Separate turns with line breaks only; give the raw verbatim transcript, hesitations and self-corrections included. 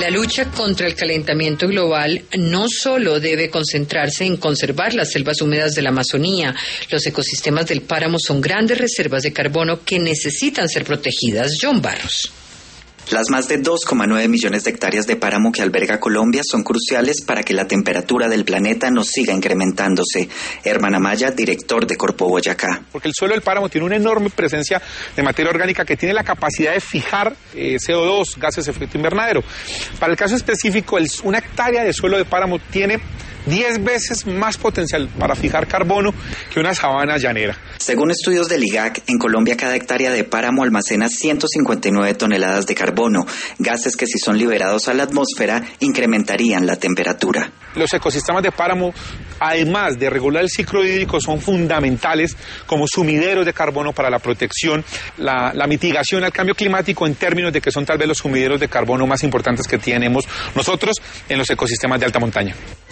La lucha contra el calentamiento global no solo debe concentrarse en conservar las selvas húmedas de la Amazonía. Los ecosistemas del páramo son grandes reservas de carbono que necesitan ser protegidas. John Barros.
Las más de dos coma nueve millones de hectáreas de páramo que alberga Colombia son cruciales para que la temperatura del planeta no siga incrementándose. Herman Amaya, director de Corpo Boyacá.
Porque el suelo del páramo tiene una enorme presencia de materia orgánica que tiene la capacidad de fijar eh, C O dos, gases de efecto invernadero. Para el caso específico, el, una hectárea de suelo de páramo tiene diez veces más potencial para fijar carbono que una sabana llanera.
Según estudios del I G A C, en Colombia cada hectárea de páramo almacena ciento cincuenta y nueve toneladas de carbono, gases que si son liberados a la atmósfera incrementarían la temperatura.
Los ecosistemas de páramo, además de regular el ciclo hídrico, son fundamentales como sumideros de carbono para la protección, la, la mitigación al cambio climático, en términos de que son tal vez los sumideros de carbono más importantes que tenemos nosotros en los ecosistemas de alta montaña.